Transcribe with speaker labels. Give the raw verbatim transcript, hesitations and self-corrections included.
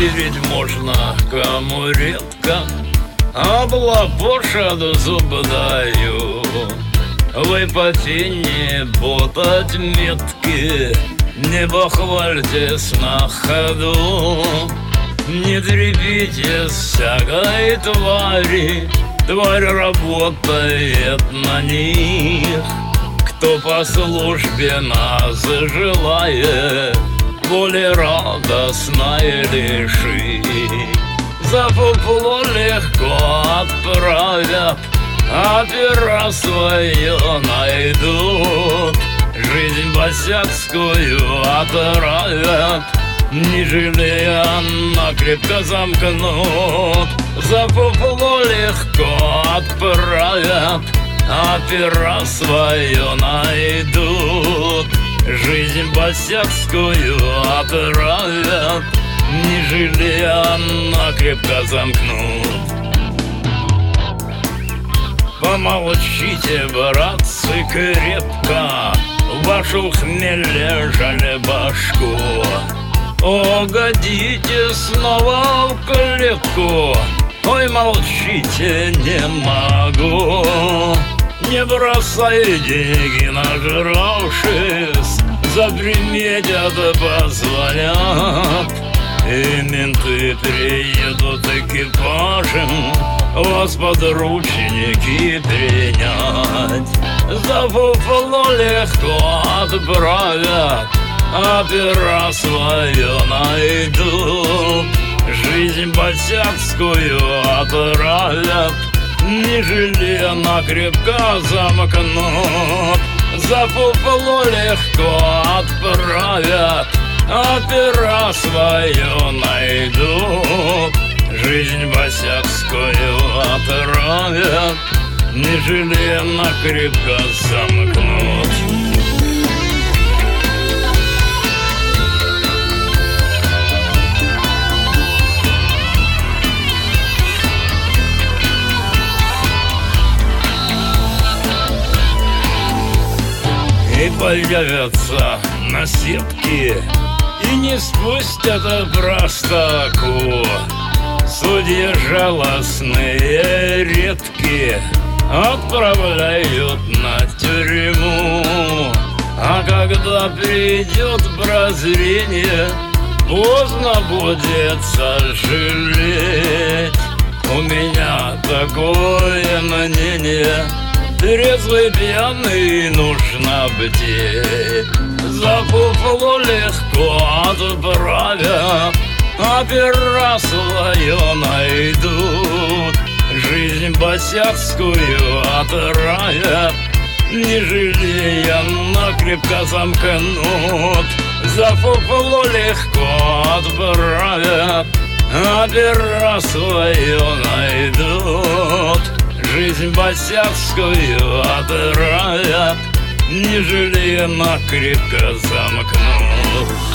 Speaker 1: верить можно, кому редко, облапошат зуб даю. Вы по тени ботать метки, не бахвальтесь на ходу. Не трепите всякой твари, тварь работает на них. Кто по службе нас желает более радостной лишить, за фуфло легко отправят, а пера свое найдут. Жизнь босяцкую отравят, не жалея накрепко замкнут. За фуфло легко отправят, а пера свое найдут. Жизнь босяцкую отравят, не жалея накрепко замкнут. Помолчите, братцы, крепко, вашу хмель жаль башку. Угодите снова в клетку, ой, молчите, не могу. Не бросай деньги, нажравшись, заприметят, позвонят, и менты приедут экипажем вас подручники принять. За фуфло легко отправят, а пера свое найдут. Жизнь босяцкую отравят, не жалея накрепко замкнут. За фуфло легко отправят, а пера свое найдут. Жизнь босяцкую отравят, не жалея накрепко замкнут. И появятся на сетке, и не спустят простаку. Судьи жалостные редкие отправляют на тюрьму. А когда придет прозрение, поздно будет сожалеть. У меня такое мнение: трезвый пьяный нужно бдеть. За фуфло легко отправят, а пера свое найдут. Жизнь босяцкую отравят, не жалея накрепко замкнут. За фуфло легко отправят, а пера свое найдут. Жизнь босяцкую отравят, не жалея накрепко замкнут.